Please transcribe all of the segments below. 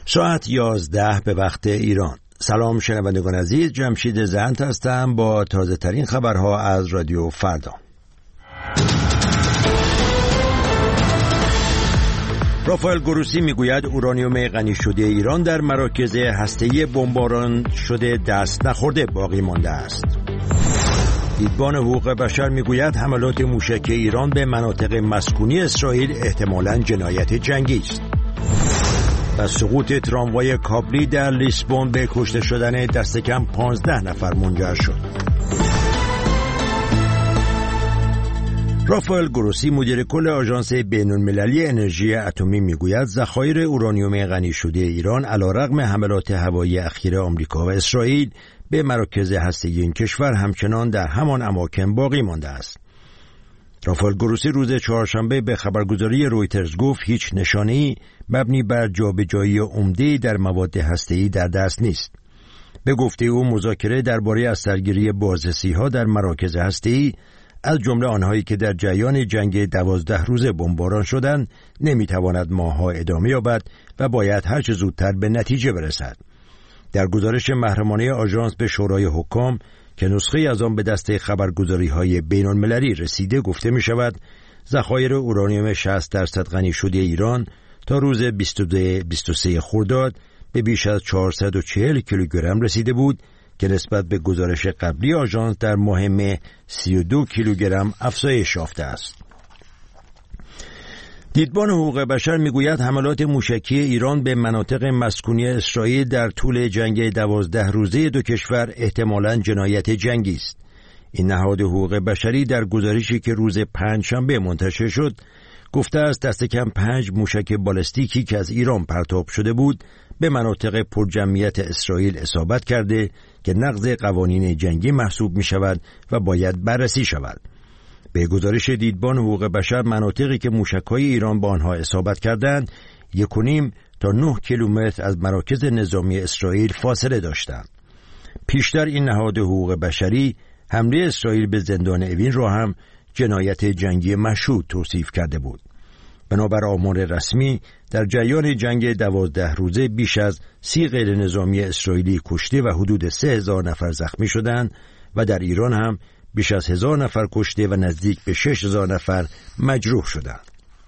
ساعت 11 به وقت ایران. سلام شنوندگان عزیز، جمشید زند هستم با تازه ترین خبرها از رادیو فردا. رافائل گروسی میگوید اورانیوم غنی شده ایران در مراکز هسته‌ای بمباران شده دست نخورده باقی مانده است. دیدبان حقوق بشر میگوید حملات موشکی ایران به مناطق مسکونی اسرائیل احتمالاً جنایت جنگی است. و سقوط تراموای کابلی در لیسبون به کشته شدن دست کم 15 نفر منجر شد. رافائل گروسی مدیر کل آژانس بین‌المللی انرژی اتمی میگوید ذخایر اورانیوم غنی شده ایران علیرغم حملات هوایی اخیر آمریکا و اسرائیل به مراکز هسته‌ای این کشور همچنان در همان اماکن باقی مانده است. رافائل گروسی روز چهارشنبه به خبرگزاری رویترز گفت هیچ نشانه‌ای مبنی بر جابجایی عمده‌ای در مواد هسته‌ای در دست نیست. به گفته او مذاکره درباره اثرگیری بازرسی‌ها در مراکز هسته‌ای از جمله آنهایی که در جریان جنگ 12 روزه بمباران شدند نمی‌تواند ماه‌ها ادامه یابد و باید هر چه زودتر به نتیجه برسد. در گزارش محرمانه آژانس به شورای حکام که نسخه از آن به دسته خبرگزاری‌های بین‌المللی رسیده گفته می‌شود ذخایر اورانیوم 60% غنی شده ایران تا روز 23 خرداد به بیش از 440 کیلوگرم رسیده بود که نسبت به گزارش قبلی آژانس در ماه مه 32 کیلوگرم افزایش یافته است. دیدبان حقوق بشر میگوید حملات موشکی ایران به مناطق مسکونی اسرائیل در طول جنگ 12 روزه دو کشور احتمالاً جنایت جنگی است. این نهاد حقوق بشری در گزارشی که روز پنجشنبه منتشر شد گفته است دست کم 5 موشک بالستیکی که از ایران پرتاب شده بود به مناطق پرجمعیت اسرائیل اصابت کرده که نقض قوانین جنگی محسوب می شود و باید بررسی شود. به گزارش دیدبان حقوق بشر مناطقی که موشک‌های ایران با آنها اصابت کردند 1.5 تا 9 کیلومتر از مراکز نظامی اسرائیل فاصله داشتند. پیشتر این نهاد حقوق بشری حمله اسرائیل به زندان اوین را هم جنایت جنگی مشهود توصیف کرده بود. بنابر آمار رسمی در جریان جنگ 12 روزه بیش از 30 غیر نظامی اسرائیلی کشته و حدود 3000 نفر زخمی شدند و در ایران هم بیش از 1000 نفر کشته و نزدیک به 6000 نفر مجروح شدند.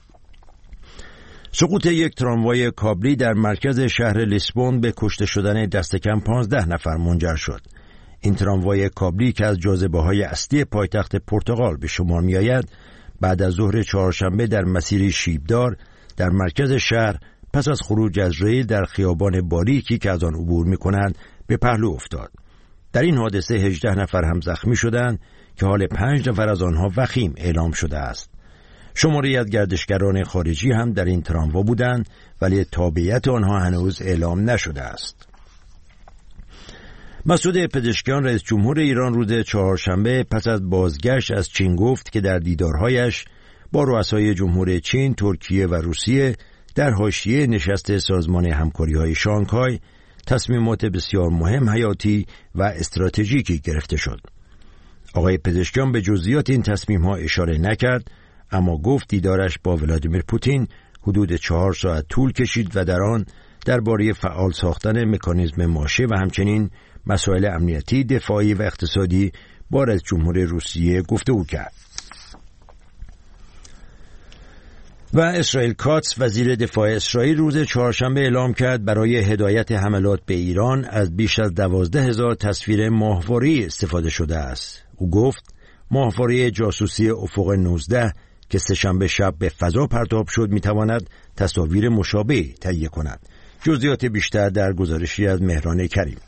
سقوط یک تراموای کابلی در مرکز شهر لیسبون به کشته شدن دست کم 15 نفر منجر شد. این تراموای کابلی که از جاذبه‌های اصلی پایتخت پرتغال به شمار می‌آید، بعد از ظهر چهارشنبه در مسیری شیبدار در مرکز شهر پس از خروج از ریل در خیابان باریکی که از آن عبور می‌کنند به پهلو افتاد. در این حادثه 18 نفر هم زخمی شدند که حال 5 نفر از آنها وخیم اعلام شده است. شماری از گردشگران خارجی هم در این تراموا بودند ولی تابعیت آنها هنوز اعلام نشده است. مسعود پزشکیان رئیس جمهور ایران روز چهارشنبه پس از بازگشت از چین گفت که در دیدارهایش با رؤسای جمهور چین، ترکیه و روسیه در حاشیه نشست سازمان همکاری‌های شانگهای تصمیمات بسیار مهم، حیاتی و استراتژیکی گرفته شد. آقای پزشکیان به جزئیات این تصمیم‌ها اشاره نکرد، اما گفت دیدارش با ولادیمیر پوتین حدود 4 ساعت طول کشید و در آن درباره فعال ساختن مکانیزم ماشه و همچنین مسائل امنیتی، دفاعی و اقتصادی با رئیس جمهور روسیه گفتگو کرد. و اسرائیل کاتس وزیر دفاع اسرائیل روز چهارشنبه اعلام کرد برای هدایت حملات به ایران از بیش از 12,000 تصویر ماهواره‌ای استفاده شده است. او گفت ماهواره جاسوسی افق 19 که سه‌شنبه شب به فضا پرتاب شد میتواند تصاویر مشابهی تهیه کند. جزئیات بیشتر در گزارشی از مهران کریم.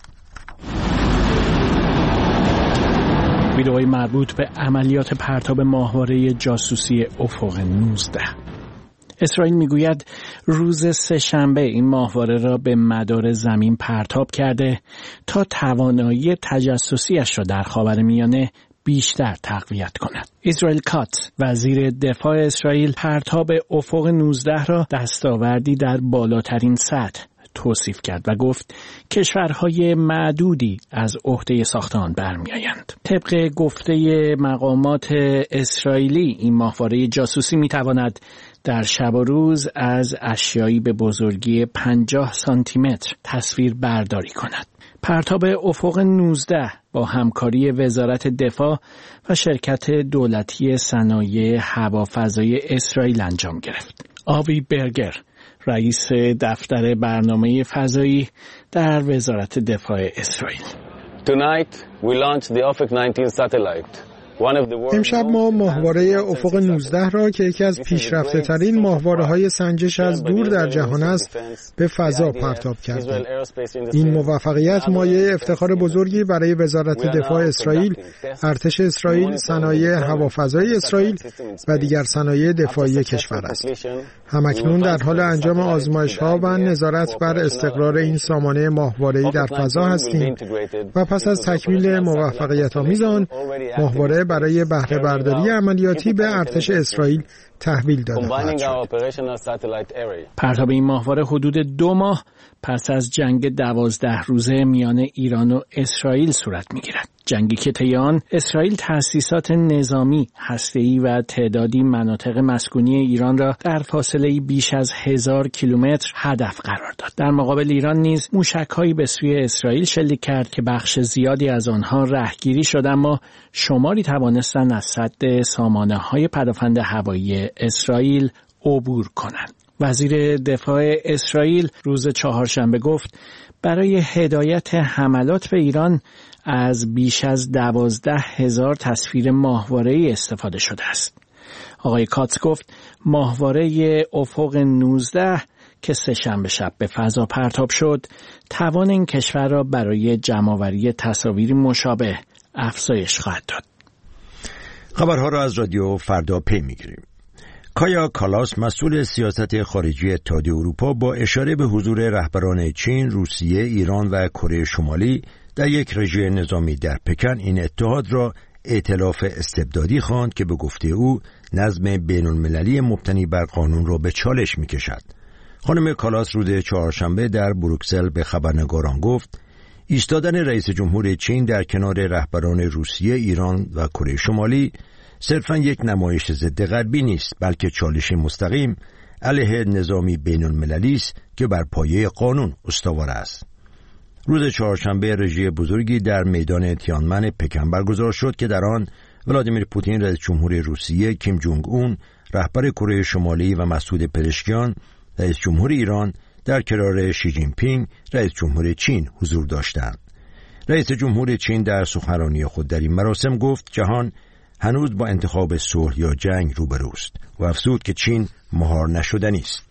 ویدئوی مربوط به عملیات پرتاب ماهواره جاسوسی افق 19. اسرائیل میگوید روز سه‌شنبه این ماهواره را به مدار زمین پرتاب کرده تا توانایی تجسسیش را در خاورمیانه بیشتر تقویت کند. اسرائیل کات وزیر دفاع اسرائیل پرتاب افق 19 را دستاوردی در بالاترین سطح توصیف کرد و گفت کشورهای معدودی از عهده ساخت آن برمی‌آیند. طبق گفته مقامات اسرائیلی این ماهواره جاسوسی می‌تواند در شب و روز از اشیایی به بزرگی 50 سانتی متر تصویر برداری کند. پرتاب افق 19 با همکاری وزارت دفاع و شرکت دولتی صنایع هوافضایی اسرائیل انجام گرفت. آوی برگر، رئیس دفتر برنامه فضایی در وزارت دفاع اسرائیل. Tonight we launched the Ofek 19 satellite. امشب ما ماهواره افق 19 را که یکی از پیشرفته ترین ماهواره‌های سنجش از دور در جهان است به فضا پرتاب کردیم. این موفقیت مایه افتخار بزرگی برای وزارت دفاع اسرائیل، ارتش اسرائیل، صنایع هوافضایی اسرائیل و دیگر صنایع دفاعی کشور است. همکنون در حال انجام آزمایش‌ها و نظارت بر استقرار این سامانه ماهواره‌ای در فضا هستیم و پس از تکمیل موفقیت‌آمیز آن، ماهواره برای بهره برداری عملیاتی به ارتش اسرائیل تحویل داده خواهد شد. پرتاب این ماهواره حدود 2 ماه پس از جنگ 12 روزه میان ایران و اسرائیل صورت می‌گیرد. جنگی که طی آن اسرائیل تأسیسات نظامی، هسته‌ای و تعدادی مناطق مسکونی ایران را در فاصله بیش از 1000 کیلومتر هدف قرار داد. در مقابل ایران نیز موشک‌هایی به سوی اسرائیل شلیک کرد که بخش زیادی از آنها رهگیری شد، اما شماری توانستند از سد سامانه‌های پدافند هوایی اسرائیل عبور کنند. وزیر دفاع اسرائیل روز چهارشنبه گفت برای هدایت حملات به ایران از بیش از 12,000 تصویر ماهواره‌ای استفاده شده است. آقای کاتس گفت ماهواره افق 19 که سه‌شنبه شب به فضا پرتاب شد، توان این کشور را برای جمع‌آوری تصاویری مشابه افزایش خواهد داد. خبرها را از رادیو فردا پی می‌گیریم. کایا کالاس، مسئول سیاست خارجی اتحادیه اروپا، با اشاره به حضور رهبران چین، روسیه، ایران و کره شمالی در یک رژه نظامی در پکن، این اتحاد را ائتلاف استبدادی خواند که به گفته او نظم بین‌المللی مبتنی بر قانون را به چالش می‌کشد. خانم کالاس روز چهارشنبه در بروکسل به خبرنگاران گفت ایستادن رئیس جمهور چین در کنار رهبران روسیه، ایران و کره شمالی صرفاً یک نمایش ضد غربی نیست، بلکه چالش مستقیم علیه نظامی بین‌المللی است که بر پایه قانون استوار است. روز چهارشنبه رژه بزرگی در میدان تیانمن پکن برگزار شد که در آن ولادیمیر پوتین رئیس جمهور روسیه، کیم جونگ اون رهبر کره شمالی و مسعود پزشکیان رئیس جمهور ایران در کنار شی جین پینگ رئیس جمهور چین حضور داشتند. رئیس جمهور چین در سخنرانی خود در این مراسم گفت جهان هنوز با انتخاب صلح یا جنگ روبروست و افزود که چین مهار نشدنی است.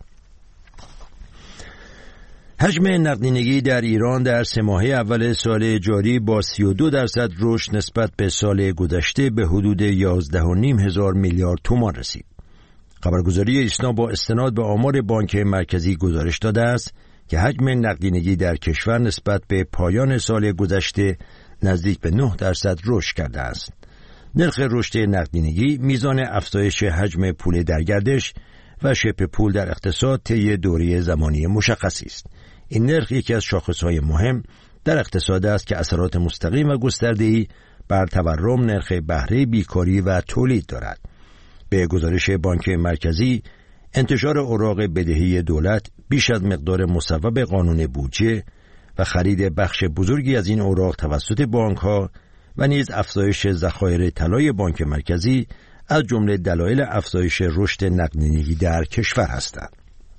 حجم نقدینگی در ایران در 3 ماهه اول سال جاری با 32% رشد نسبت به سال گذشته به حدود 11.5 هزار میلیارد تومان رسید. خبرگزاری ایسنا با استناد به آمار بانک مرکزی گزارش داده است که حجم نقدینگی در کشور نسبت به پایان سال گذشته نزدیک به 9% رشد کرده است. نرخ رشد نقدینگی میزان افزایش حجم پول در گردش و شبه پول در اقتصاد طی دوره زمانی مشخصی است. این نرخ یکی از شاخصهای مهم در اقتصاد است که اثرات مستقیم و گسترده‌ای بر تورم، نرخ بهره بیکاری و تولید دارد. به گزارش بانک مرکزی، انتشار اوراق بدهی دولت بیش از مقدار مصوب قانون بودجه و خرید بخش بزرگی از این اوراق توسط بانک‌ها و نیز افزایش ذخایر طلای بانک مرکزی از جمله دلایل افزایش رشد نقدینگی در کشور هستند.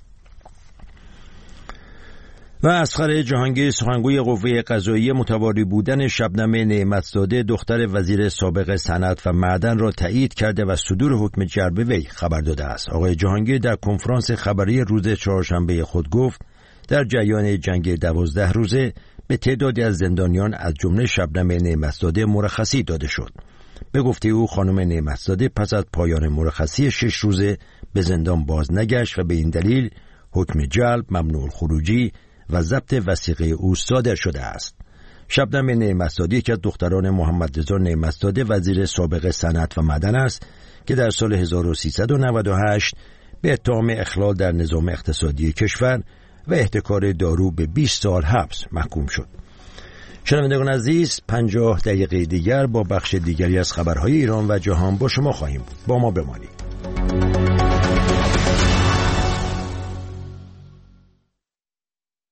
و اصغر جهانگیر، سخنگوی قوه قضاییه، متواری بودن شبنم نعمت‌زاده دختر وزیر سابق صنعت و معدن را تایید کرده و صدور حکم جلب وی خبر داده است. آقای جهانگیر در کنفرانس خبری روز چهارشنبه خود گفت در جریان جنگ 12 روزه به تعدادی از زندانیان از جمله شبنم نعمت‌زاده مرخصی داده شد. به گفته او خانم نعمت‌زاده پس از پایان مرخصی 6 روزه به زندان باز نگشت و به این دلیل حکم جلب، ممنوع الخروجی و ضبط وثیقه او صادر شده است. شبنم نعمت‌زاده که از دختران محمد رضا نعمت‌زاده وزیر سابق صنعت و معدن است که در سال 1398 به اتهام اخلال در نظام اقتصادی کشور و احتکار دارو به 20 سال حبس محکوم شد. شنوندگان عزیز، 50 دقیقه دیگر با بخش دیگری از خبرهای ایران و جهان با شما خواهیم بود. با ما بمانید.